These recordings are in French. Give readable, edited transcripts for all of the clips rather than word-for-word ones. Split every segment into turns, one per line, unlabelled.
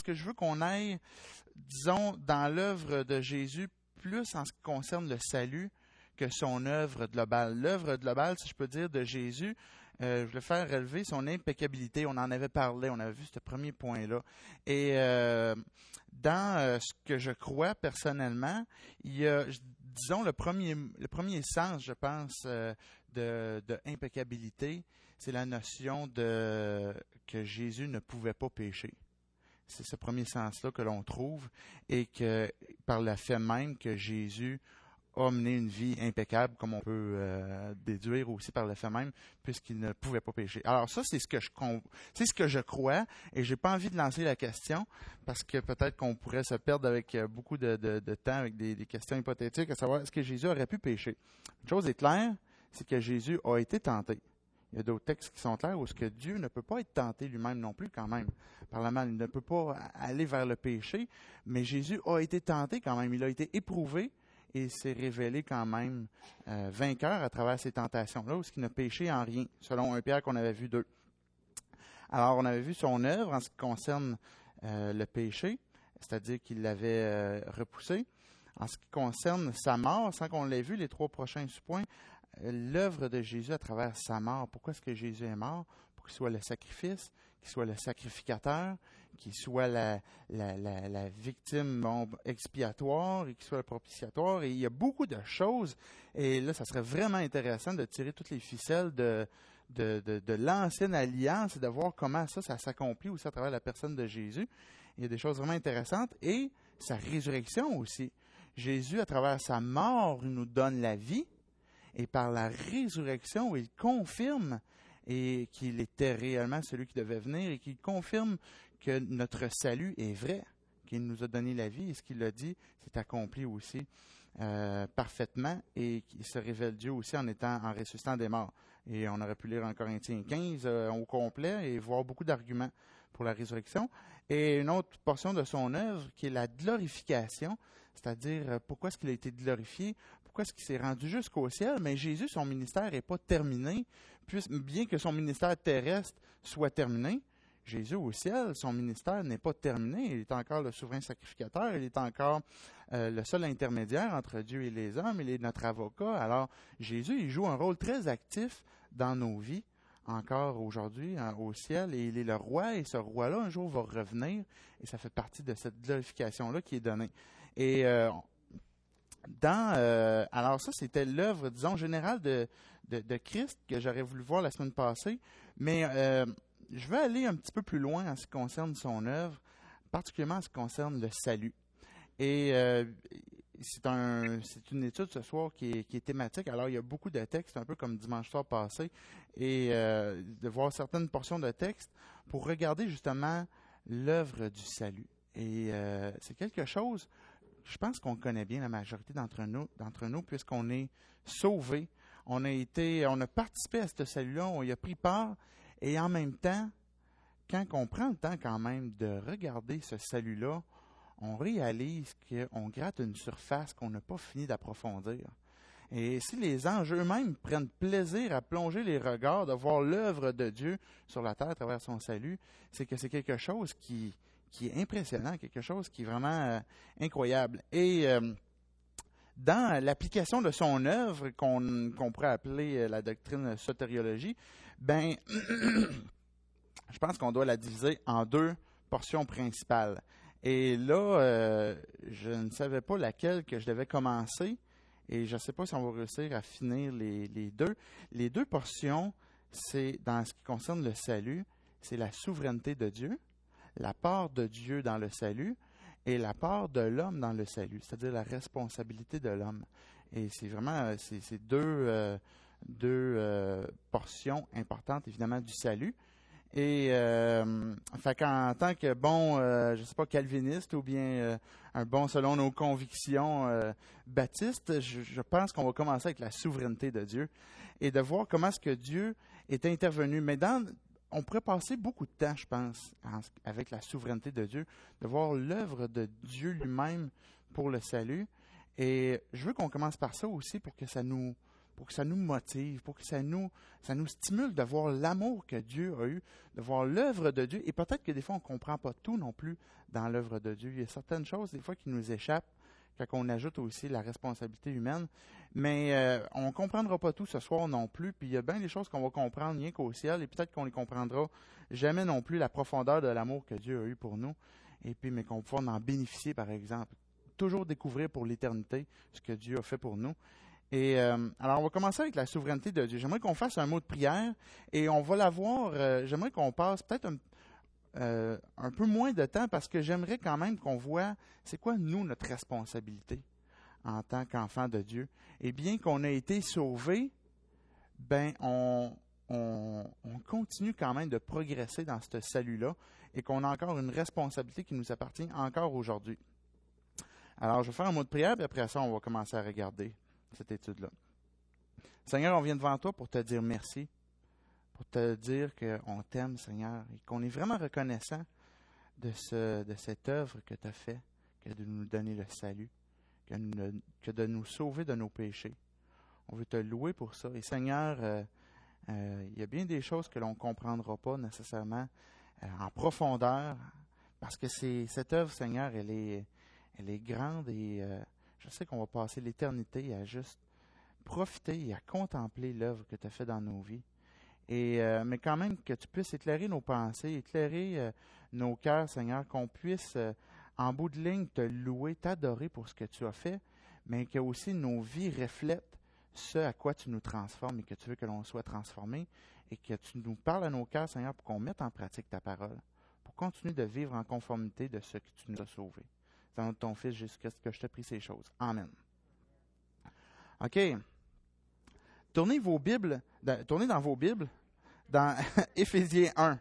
que je veux qu'on aille, disons, dans l'œuvre de Jésus, plus en ce qui concerne le salut que son œuvre globale. L'œuvre globale, si je peux dire, de Jésus, je voulais faire relever son impeccabilité. On en avait parlé, on avait vu ce premier point-là. Et dans ce que je crois personnellement, il y a, disons, le premier sens, je pense, de impeccabilité, c'est la notion de que Jésus ne pouvait pas pécher. C'est ce premier sens-là que l'on trouve et que par le fait même que Jésus a mené une vie impeccable, comme on peut déduire aussi par le fait même, puisqu'il ne pouvait pas pécher. Alors ça, c'est ce que je crois, et j'ai pas envie de lancer la question, parce que peut-être qu'on pourrait se perdre avec beaucoup de temps, avec des questions hypothétiques, à savoir est-ce que Jésus aurait pu pécher. Une chose est claire, c'est que Jésus a été tenté. Il y a d'autres textes qui sont clairs où ce que Dieu ne peut pas être tenté lui-même non plus quand même. Par la mal, il ne peut pas aller vers le péché, mais Jésus a été tenté quand même. Il a été éprouvé et s'est révélé quand même vainqueur à travers ces tentations-là, où ce qui n'a péché en rien, selon 1 Pierre qu'on avait vu 2. Alors, on avait vu son œuvre en ce qui concerne le péché, c'est-à-dire qu'il l'avait repoussé. En ce qui concerne sa mort, sans qu'on l'ait vu, les 3 prochains sous-points, l'œuvre de Jésus à travers sa mort. Pourquoi est-ce que Jésus est mort? Pour qu'il soit le sacrifice, qu'il soit le sacrificateur, qu'il soit la victime expiatoire et qu'il soit le propitiatoire. Et il y a beaucoup de choses. Et là, ça serait vraiment intéressant de tirer toutes les ficelles de l'ancienne alliance et de voir comment ça s'accomplit aussi à travers la personne de Jésus. Il y a des choses vraiment intéressantes. Et sa résurrection aussi. Jésus, à travers sa mort, il nous donne la vie. Et par la résurrection, il confirme et qu'il était réellement celui qui devait venir et qu'il confirme que notre salut est vrai, qu'il nous a donné la vie et ce qu'il a dit s'est accompli aussi parfaitement et qu'il se révèle Dieu aussi en ressuscitant des morts. Et on aurait pu lire en Corinthiens 15 au complet et voir beaucoup d'arguments pour la résurrection. Et une autre portion de son œuvre qui est la glorification, c'est-à-dire pourquoi est-ce qu'il a été glorifié, pourquoi est-ce qu'il s'est rendu jusqu'au ciel, mais Jésus, son ministère n'est pas terminé, bien que son ministère terrestre soit terminé, Jésus au ciel, son ministère n'est pas terminé, il est encore le souverain sacrificateur, il est encore le seul intermédiaire entre Dieu et les hommes, il est notre avocat. Alors Jésus, il joue un rôle très actif dans nos vies, encore aujourd'hui au ciel, et il est le roi, et ce roi-là, un jour, va revenir, et ça fait partie de cette glorification-là qui est donnée. Et alors ça, c'était l'œuvre, disons, générale de Christ que j'aurais voulu voir la semaine passée, mais je vais aller un petit peu plus loin en ce qui concerne son œuvre, particulièrement en ce qui concerne le salut. Et c'est une étude ce soir qui est thématique. Alors, il y a beaucoup de textes, un peu comme dimanche soir passé, et de voir certaines portions de textes pour regarder justement l'œuvre du salut. Et c'est quelque chose, je pense qu'on connaît bien la majorité d'entre nous, puisqu'on est sauvés. On a participé à ce salut-là, on y a pris part, et en même temps, quand on prend le temps quand même de regarder ce salut-là, on réalise qu'on gratte une surface qu'on n'a pas fini d'approfondir. Et si les anges eux-mêmes prennent plaisir à plonger les regards, de voir l'œuvre de Dieu sur la terre à travers son salut, c'est que c'est quelque chose qui est impressionnant, quelque chose qui est vraiment incroyable. Et dans l'application de son œuvre, qu'on pourrait appeler la doctrine sotériologie, ben, je pense qu'on doit la diviser en 2 portions principales. Et là, je ne savais pas laquelle que je devais commencer, et je ne sais pas si on va réussir à finir les deux. Les 2 portions, c'est dans ce qui concerne le salut, c'est la souveraineté de Dieu, la part de Dieu dans le salut, et la part de l'homme dans le salut, c'est-à-dire la responsabilité de l'homme. Et c'est vraiment ces deux portions importantes, évidemment, du salut. Et fait qu'en tant que bon, je sais pas, calviniste ou bien un bon selon nos convictions baptistes, je pense qu'on va commencer avec la souveraineté de Dieu et de voir comment est-ce que Dieu est intervenu. Mais on pourrait passer beaucoup de temps, je pense, avec la souveraineté de Dieu, de voir l'œuvre de Dieu lui-même pour le salut. Et je veux qu'on commence par ça aussi pour que ça nous pour que ça nous motive, pour que ça nous stimule de voir l'amour que Dieu a eu, de voir l'œuvre de Dieu. Et peut-être que des fois, on ne comprend pas tout non plus dans l'œuvre de Dieu. Il y a certaines choses, des fois, qui nous échappent quand on ajoute aussi la responsabilité humaine. Mais on ne comprendra pas tout ce soir non plus. Puis il y a bien des choses qu'on va comprendre rien qu'au ciel, et peut-être qu'on ne les comprendra jamais non plus, la profondeur de l'amour que Dieu a eu pour nous. Et puis, mais qu'on va pouvoir en bénéficier, par exemple. Toujours découvrir pour l'éternité ce que Dieu a fait pour nous. Et alors, on va commencer avec la souveraineté de Dieu. J'aimerais qu'on fasse un mot de prière et on va la voir. J'aimerais qu'on passe peut-être un peu moins de temps parce que j'aimerais quand même qu'on voit c'est quoi, nous, notre responsabilité en tant qu'enfants de Dieu. Et bien qu'on ait été sauvés, ben on continue quand même de progresser dans ce salut-là et qu'on a encore une responsabilité qui nous appartient encore aujourd'hui. Alors, je vais faire un mot de prière, puis après ça, on va commencer à regarder cette étude-là. Seigneur, on vient devant toi pour te dire merci, pour te dire qu'on t'aime, Seigneur, et qu'on est vraiment reconnaissant de cette œuvre que tu as faite, que de nous donner le salut, que de nous sauver de nos péchés. On veut te louer pour ça. Et Seigneur, il y a bien des choses que l'on ne comprendra pas nécessairement en profondeur, parce que cette œuvre, Seigneur, elle est grande et je sais qu'on va passer l'éternité à juste profiter et à contempler l'œuvre que tu as faite dans nos vies. Mais quand même, que tu puisses éclairer nos pensées, éclairer nos cœurs, Seigneur, qu'on puisse, en bout de ligne, te louer, t'adorer pour ce que tu as fait, mais que aussi nos vies reflètent ce à quoi tu nous transformes et que tu veux que l'on soit transformé et que tu nous parles à nos cœurs, Seigneur, pour qu'on mette en pratique ta parole, pour continuer de vivre en conformité de ce que tu nous as sauvés. C'est dans ton Fils Jésus-Christ que je te prie ces choses. Amen. OK. Tournez dans vos Bibles, dans Éphésiens 1.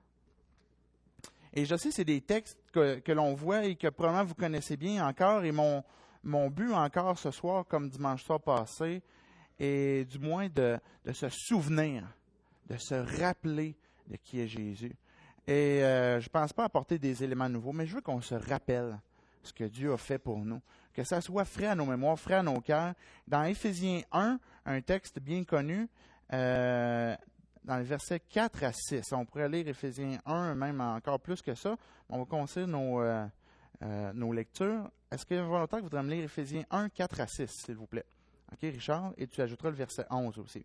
Et je sais, c'est des textes que l'on voit et que probablement vous connaissez bien encore. Et mon but encore ce soir, comme dimanche soir passé, est du moins de se souvenir, de se rappeler de qui est Jésus. Et je ne pense pas apporter des éléments nouveaux, mais je veux qu'on se rappelle ce que Dieu a fait pour nous. Que ça soit frais à nos mémoires, frais à nos cœurs. Dans Éphésiens 1, un texte bien connu, dans les versets 4 à 6. On pourrait lire Éphésiens 1, même encore plus que ça. On va commencer nos lectures. Est-ce qu'il y a un volontaire qui voudrait me lire Éphésiens 1, 4 à 6, s'il vous plaît? OK, Richard, et tu ajouteras le verset 11 aussi.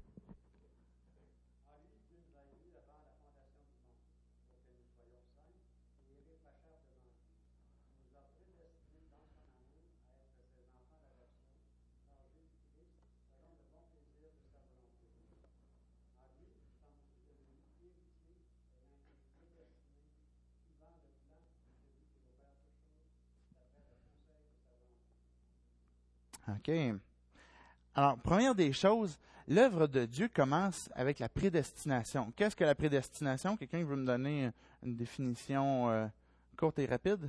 OK. Alors, première des choses, l'œuvre de Dieu commence avec la prédestination. Qu'est-ce que la prédestination? Quelqu'un veut me donner une définition courte et rapide?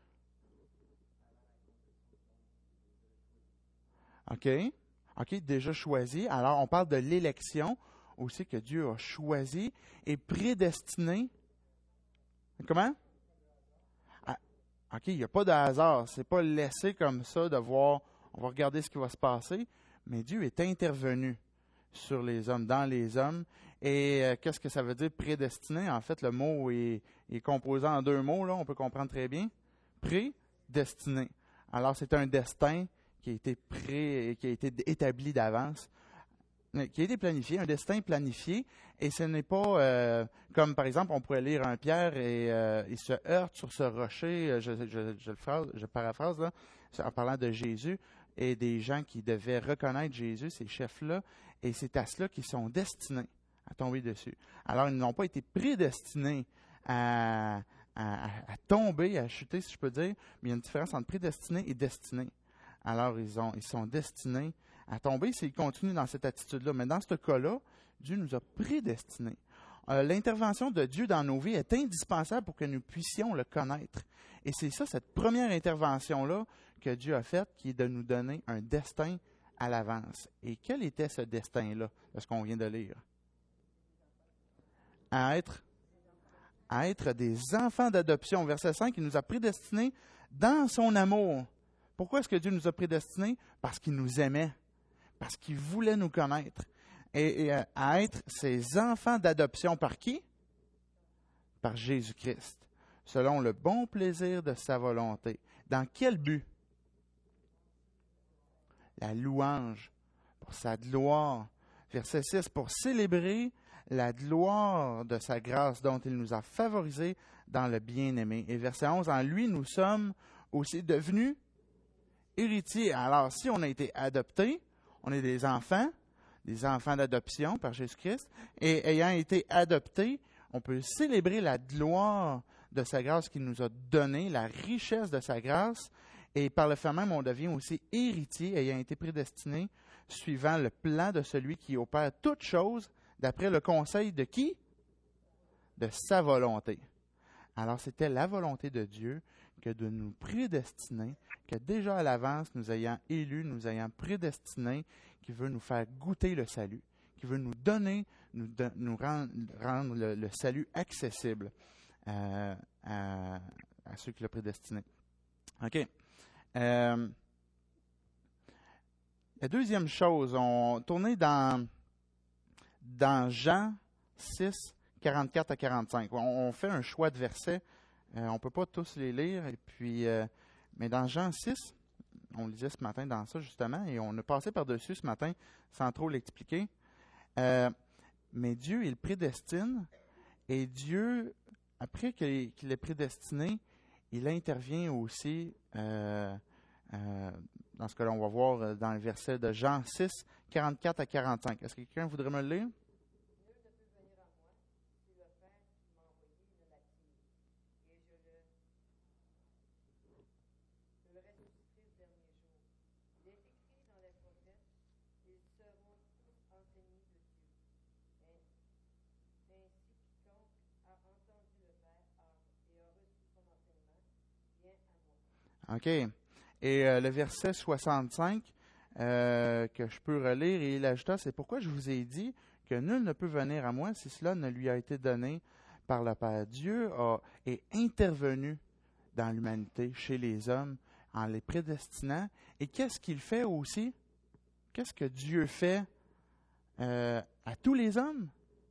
OK. OK, déjà choisi. Alors, on parle de l'élection aussi que Dieu a choisi et prédestiné. Comment? Ah, OK, il n'y a pas de hasard. C'est pas laissé comme ça de voir, on va regarder ce qui va se passer. Mais Dieu est intervenu sur les hommes, dans les hommes. Et qu'est-ce que ça veut dire prédestiné? En fait, le mot est composé en deux mots, là, on peut comprendre très bien. Prédestiné. Alors, c'est un destin qui a été établi d'avance, qui a été planifié, un destin planifié. Et ce n'est pas comme, par exemple, on pourrait lire un Pierre et il se heurte sur ce rocher, je paraphrase là, en parlant de Jésus, et des gens qui devaient reconnaître Jésus, ces chefs-là, et c'est à cela qu'ils sont destinés à tomber dessus. Alors, ils n'ont pas été prédestinés à tomber, à chuter, si je peux dire, mais il y a une différence entre prédestiné et destiné. Alors, ils sont destinés à tomber s'ils continuent dans cette attitude-là. Mais dans ce cas-là, Dieu nous a prédestinés. L'intervention de Dieu dans nos vies est indispensable pour que nous puissions le connaître. Et c'est ça, cette première intervention-là que Dieu a faite, qui est de nous donner un destin à l'avance. Et quel était ce destin-là, de ce qu'on vient de lire? À être des enfants d'adoption. Verset 5, il nous a prédestinés dans son amour. Pourquoi est-ce que Dieu nous a prédestinés? Parce qu'il nous aimait. parce qu'il voulait nous connaître et à être ses enfants d'adoption par qui? Par Jésus-Christ, selon le bon plaisir de sa volonté. Dans quel but? La louange, pour sa gloire. Verset 6, pour célébrer la gloire de sa grâce dont il nous a favorisés dans le bien-aimé. Et verset 11, en lui, nous sommes aussi devenus héritiers. Alors, si on a été adoptés, on est des enfants d'adoption par Jésus-Christ, et ayant été adoptés, on peut célébrer la gloire de sa grâce qu'il nous a donnée, la richesse de sa grâce, et par le fait même, on devient aussi héritier, ayant été prédestiné, suivant le plan de celui qui opère toutes choses, d'après le conseil de qui? De sa volonté. Alors, c'était la volonté de Dieu que de nous prédestiner, que déjà à l'avance, nous ayant élus, nous ayant prédestinés, qui veut nous faire goûter le salut, qui veut nous donner, nous rendre le salut accessible à ceux qui l'ont prédestiné. OK. La deuxième chose, on tournait dans Jean 6, 44 à 45. On fait un choix de versets. On ne peut pas tous les lire. Et puis, mais dans Jean 6, on lisait ce matin dans ça justement, et on a passé par-dessus ce matin sans trop l'expliquer. Mais Dieu, il prédestine, et Dieu, après qu'il est prédestiné, il intervient aussi dans ce que l'on va voir dans le verset de Jean 6, 44 à 45. Est-ce que quelqu'un voudrait me le lire? OK. Et le verset 65 que je peux relire, et il ajouta, c'est pourquoi je vous ai dit que nul ne peut venir à moi si cela ne lui a été donné par le Père. Dieu est intervenu dans l'humanité, chez les hommes, en les prédestinant. Et qu'est-ce qu'il fait aussi? Qu'est-ce que Dieu fait à tous les hommes?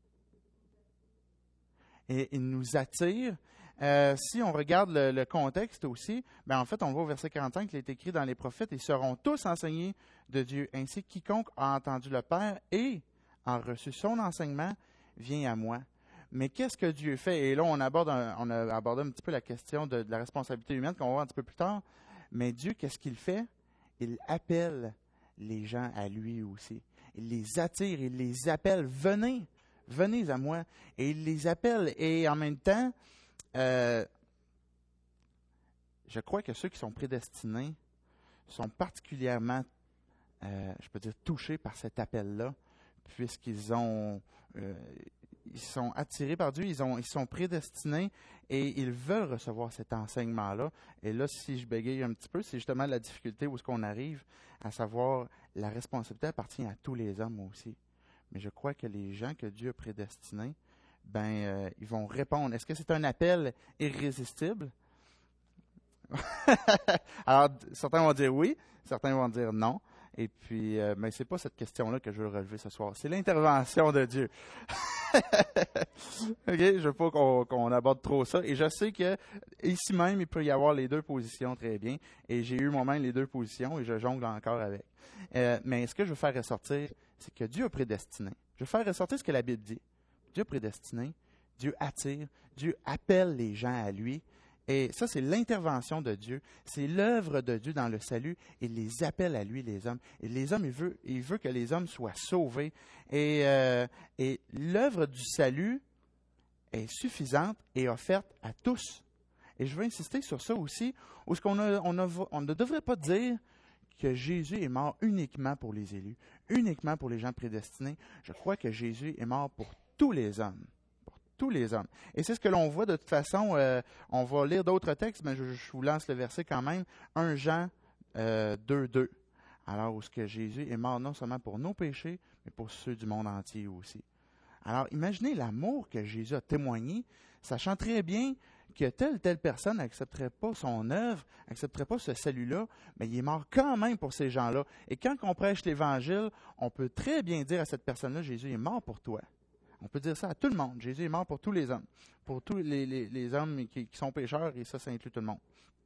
Et il nous attire. Si on regarde le contexte aussi, en fait, on voit au verset 45 qu'il est écrit dans les prophètes, ils seront tous enseignés de Dieu. Ainsi, quiconque a entendu le Père et a reçu son enseignement vient à moi. Mais qu'est-ce que Dieu fait? Et là, on a abordé un petit peu la question de la responsabilité humaine qu'on va voir un petit peu plus tard. Mais Dieu, qu'est-ce qu'il fait? Il appelle les gens à lui aussi. Il les attire, il les appelle. Venez à moi. Et il les appelle. Et en même temps, je crois que ceux qui sont prédestinés sont particulièrement, je peux dire, touchés par cet appel-là, puisqu'ils sont attirés par Dieu, ils sont prédestinés et ils veulent recevoir cet enseignement-là. Et là, si je bégaye un petit peu, c'est justement la difficulté où est-ce qu'on arrive, à savoir la responsabilité appartient à tous les hommes aussi. Mais je crois que les gens que Dieu a prédestinés, ils vont répondre. Est-ce que c'est un appel irrésistible? Alors, certains vont dire oui, certains vont dire non. Et puis, mais c'est pas cette question-là que je veux relever ce soir. C'est l'intervention de Dieu. OK, je veux pas qu'on aborde trop ça. Et je sais que ici même, il peut y avoir les deux positions très bien. Et j'ai eu moi-même les deux positions et je jongle encore avec. Mais ce que je veux faire ressortir, c'est que Dieu a prédestiné. Je veux faire ressortir ce que la Bible dit. Dieu a prédestiné, Dieu attire, Dieu appelle les gens à lui. Et ça, c'est l'intervention de Dieu. C'est l'œuvre de Dieu dans le salut. Il les appelle à lui, les hommes. Et les hommes, il veut que les hommes soient sauvés. Et l'œuvre du salut est suffisante et offerte à tous. Et je veux insister sur ça aussi, où on ne devrait pas dire que Jésus est mort uniquement pour les élus, uniquement pour les gens prédestinés. Je crois que Jésus est mort pour tous les hommes. Tous les hommes. Et c'est ce que l'on voit de toute façon. On va lire d'autres textes, mais je vous lance le verset quand même. 1 Jean 2:2. Alors, où ce que Jésus est mort non seulement pour nos péchés, mais pour ceux du monde entier aussi. Alors, imaginez l'amour que Jésus a témoigné, sachant très bien que telle personne n'accepterait pas son œuvre, n'accepterait pas ce salut-là, mais il est mort quand même pour ces gens-là. Et quand on prêche l'Évangile, on peut très bien dire à cette personne-là, Jésus est mort pour toi. On peut dire ça à tout le monde. Jésus est mort pour tous les hommes, pour tous les hommes qui sont pécheurs, et ça inclut tout le monde.